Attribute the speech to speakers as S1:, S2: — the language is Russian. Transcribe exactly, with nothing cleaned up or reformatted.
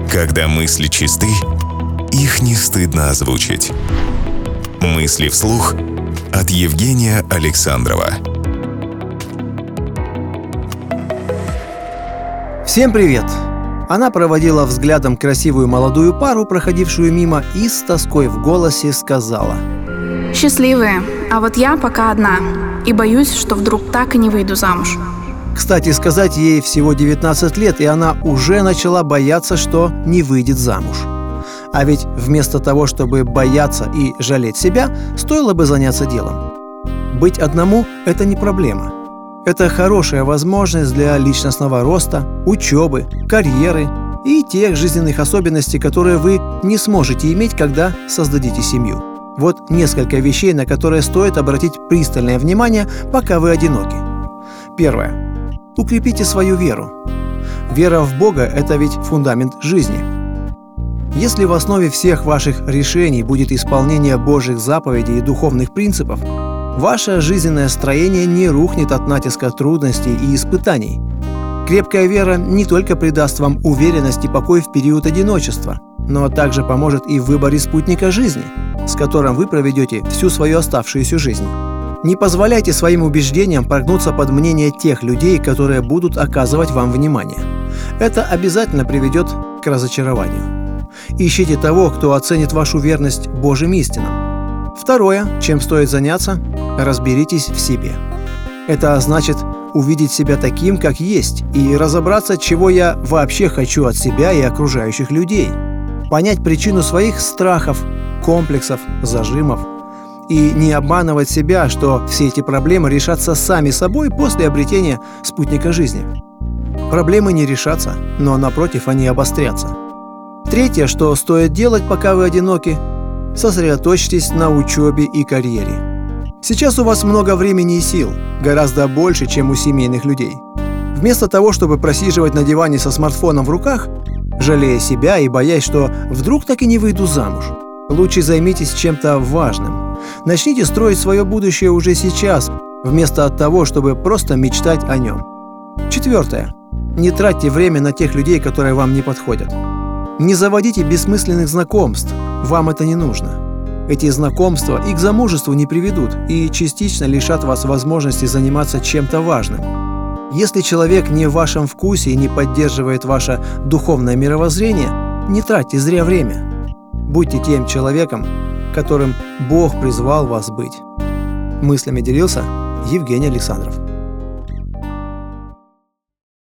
S1: Когда мысли чисты, их не стыдно озвучить. Мысли вслух от Евгения Александрова.
S2: Всем привет! Она проводила взглядом красивую молодую пару, проходившую мимо, и с тоской в голосе сказала:
S3: «Счастливые, а вот я пока одна, и боюсь, что вдруг так и не выйду замуж».
S2: Кстати сказать, ей всего девятнадцать лет, и она уже начала бояться, что не выйдет замуж. А ведь вместо того, чтобы бояться и жалеть себя, стоило бы заняться делом. Быть одному – это не проблема. Это хорошая возможность для личностного роста, учебы, карьеры и тех жизненных особенностей, которые вы не сможете иметь, когда создадите семью. Вот несколько вещей, на которые стоит обратить пристальное внимание, пока вы одиноки. Первое. Укрепите свою веру. Вера в Бога – это ведь фундамент жизни. Если в основе всех ваших решений будет исполнение Божьих заповедей и духовных принципов, ваше жизненное строение не рухнет от натиска трудностей и испытаний. Крепкая вера не только придаст вам уверенность и покой в период одиночества, но также поможет и в выборе спутника жизни, с которым вы проведете всю свою оставшуюся жизнь. Не позволяйте своим убеждениям прогнуться под мнение тех людей, которые будут оказывать вам внимание. Это обязательно приведет к разочарованию. Ищите того, кто оценит вашу верность Божьим истинам. Второе, чем стоит заняться – разберитесь в себе. Это значит увидеть себя таким, как есть, и разобраться, чего я вообще хочу от себя и окружающих людей. Понять причину своих страхов, комплексов, зажимов. И не обманывать себя, что все эти проблемы решатся сами собой после обретения спутника жизни. Проблемы не решатся, но напротив они обострятся. Третье, что стоит делать, пока вы одиноки – сосредоточьтесь на учебе и карьере. Сейчас у вас много времени и сил, гораздо больше, чем у семейных людей. Вместо того, чтобы просиживать на диване со смартфоном в руках, жалея себя и боясь, что вдруг так и не выйду замуж, лучше займитесь чем-то важным. Начните строить свое будущее уже сейчас, вместо того, чтобы просто мечтать о нем. Четвертое. Не тратьте время на тех людей, которые вам не подходят. Не заводите бессмысленных знакомств, вам это не нужно. Эти знакомства и к замужеству не приведут, и частично лишат вас возможности заниматься чем-то важным. Если человек не в вашем вкусе и не поддерживает ваше духовное мировоззрение, не тратьте зря время. Будьте тем человеком, которым Бог призвал вас быть. Мыслями делился Евгений Александров.